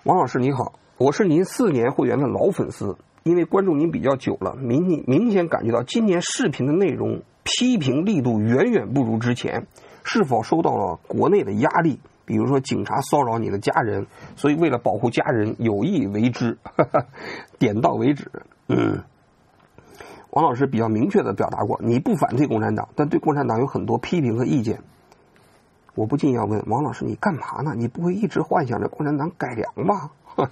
王老师你好，我是您4年会员的老粉丝，因为关注您比较久了，明显感觉到今年视频的内容批评力度远远不如之前，是否受到了国内的压力？比如说警察骚扰你的家人，所以为了保护家人有意为之，点到为止。王老师比较明确的表达过，你不反对共产党，但对共产党有很多批评和意见。我不禁要问王老师，你干嘛呢？你不会一直幻想着共产党改良吧？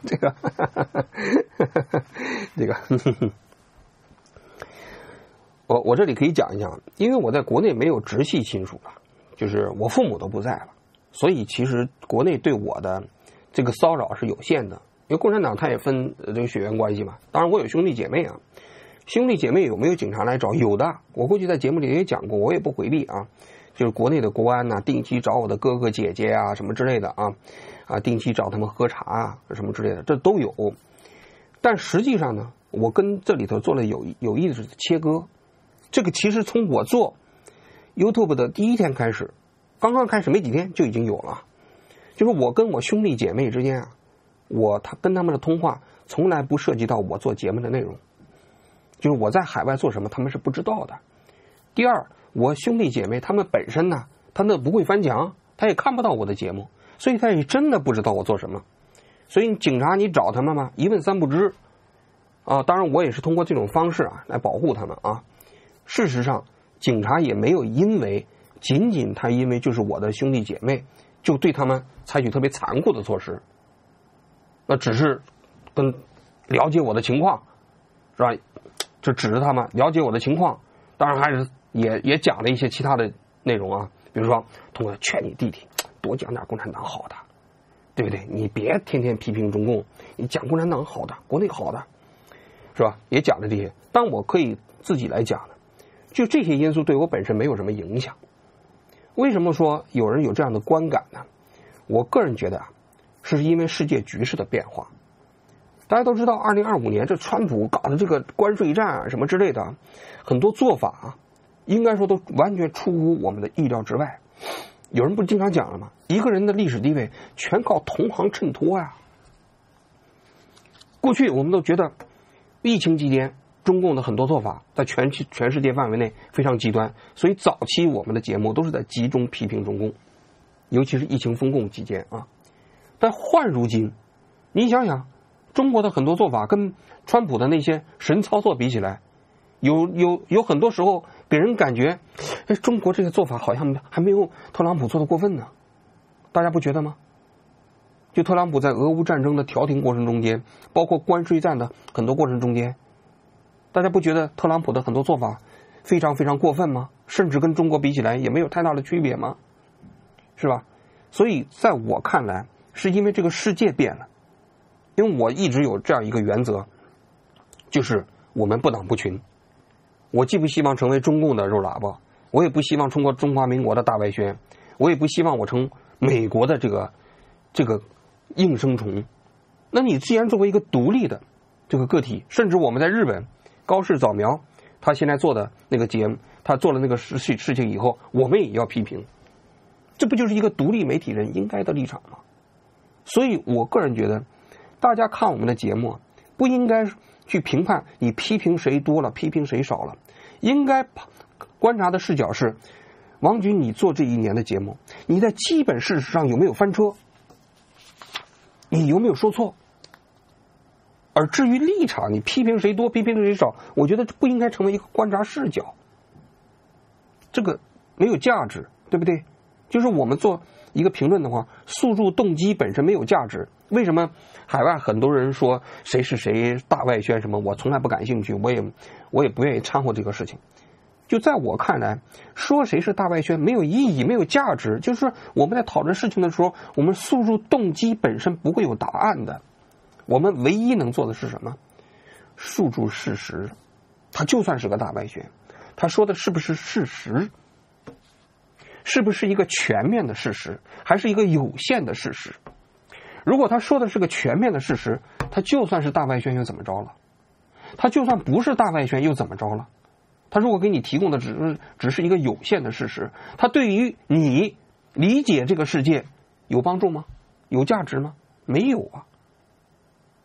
我这里可以讲一讲，因为我在国内没有直系亲属了，就是我父母都不在了，所以其实国内对我的这个骚扰是有限的。因为共产党它也分这个血缘关系嘛，当然我有兄弟姐妹啊，兄弟姐妹有没有警察来找？有的，我过去在节目里也讲过，我也不回避啊。就是国内的国安呐，定期找我的哥哥姐姐啊，什么之类的啊，定期找他们喝茶啊，什么之类的，这都有。但实际上呢，我跟这里头做了有意识的切割。这个其实从我做 YouTube 的第一天开始，刚刚开始没几天就已经有了。就是我跟我兄弟姐妹之间啊，他跟他们的通话从来不涉及到我做节目的内容，就是我在海外做什么，他们是不知道的。第二，我兄弟姐妹他们本身呢，他那不会翻墙，他也看不到我的节目，所以他也真的不知道我做什么。所以警察你找他们嘛，一问三不知啊。当然我也是通过这种方式啊来保护他们啊。事实上，警察也没有因为就是我的兄弟姐妹，就对他们采取特别残酷的措施。那只是了解我的情况，是吧？就指着他们了解我的情况，当然还是也讲了一些其他的内容啊，比如说通过劝你弟弟多讲点共产党好的，对不对？你别天天批评中共，你讲共产党好的，国内好的，是吧？也讲了这些，但我可以自己来讲的，就这些因素对我本身没有什么影响。为什么说有人有这样的观感呢？我个人觉得啊，是因为世界局势的变化。大家都知道2025年这川普搞的这个关税战啊什么之类的，很多做法啊，应该说都完全出乎我们的意料之外。有人不经常讲了吗？一个人的历史地位全靠同行衬托呀。过去我们都觉得疫情期间中共的很多做法在全世界范围内非常极端，所以早期我们的节目都是在集中批评中共，尤其是疫情封控期间啊。但换如今，你想想，中国的很多做法跟川普的那些神操作比起来，有很多时候给人感觉，中国这个做法好像还没有特朗普做的过分呢。大家不觉得吗？就特朗普在俄乌战争的调停过程中间，包括关税战的很多过程中间，大家不觉得特朗普的很多做法非常非常过分吗？甚至跟中国比起来也没有太大的区别吗？是吧？所以在我看来，是因为这个世界变了。因为我一直有这样一个原则，就是我们不党不群。我既不希望成为中共的肉喇叭，我也不希望通过中华民国的大外宣，我也不希望我成美国的这个应声虫。那你既然作为一个独立的这个个体，甚至我们在日本高市早苗他现在做的那个节目，他做了那个事情以后，我们也要批评，这不就是一个独立媒体人应该的立场吗？所以我个人觉得，大家看我们的节目不应该去评判你批评谁多了批评谁少了，应该观察的视角是，王军你做这1年的节目，你在基本事实上有没有翻车，你有没有说错。而至于立场，你批评谁多批评谁少，我觉得不应该成为一个观察视角，这个没有价值，对不对？就是我们做一个评论的话，诉诸动机本身没有价值。为什么海外很多人说谁是谁大外宣什么，我从来不感兴趣，我也不愿意掺和这个事情。就在我看来，说谁是大外宣没有意义，没有价值。就是我们在讨论事情的时候，我们诉诸动机本身不会有答案的。我们唯一能做的是什么？诉诸事实。他就算是个大外宣，他说的是不是事实？是不是一个全面的事实，还是一个有限的事实？如果他说的是个全面的事实，他就算是大外宣又怎么着了？他就算不是大外宣又怎么着了？他如果给你提供的只是一个有限的事实，他对于你理解这个世界有帮助吗？有价值吗？没有啊。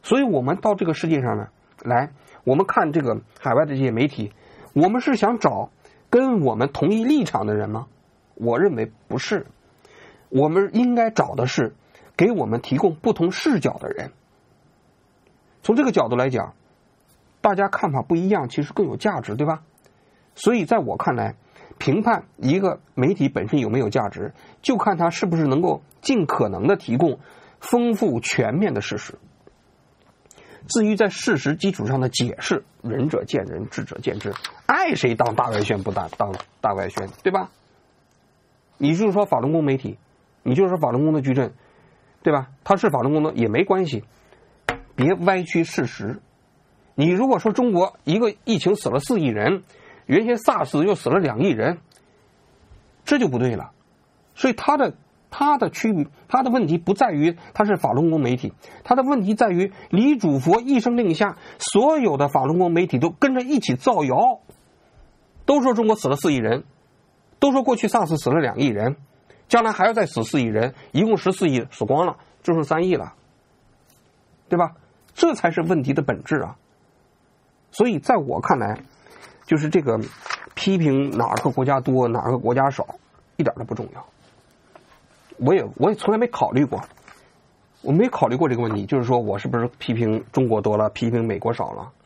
所以我们到这个世界上呢来，我们看这个海外的这些媒体，我们是想找跟我们同一立场的人吗？我认为不是，我们应该找的是给我们提供不同视角的人。从这个角度来讲，大家看法不一样，其实更有价值，对吧？所以在我看来，评判一个媒体本身有没有价值，就看它是不是能够尽可能的提供丰富全面的事实。至于在事实基础上的解释，仁者见仁，智者见智，爱谁当大外宣不当大外宣，对吧？你就是说法轮功媒体，你就是说法轮功的矩阵，对吧？他是法轮功的也没关系，别歪曲事实。你如果说中国一个疫情死了4亿人，原先 SARS 又死了2亿人，这就不对了。所以他的区别，他的问题不在于他是法轮功媒体，他的问题在于李主佛一声令下，所有的法轮功媒体都跟着一起造谣，都说中国死了4亿人，都说过去 SARS 死了2亿人，将来还要再死4亿人，一共14亿死光了，就剩3亿了，对吧？这才是问题的本质啊！所以在我看来，就是这个批评哪个国家多哪个国家少一点都不重要。我也从来没考虑过，我没考虑过这个问题，就是说我是不是批评中国多了，批评美国少了。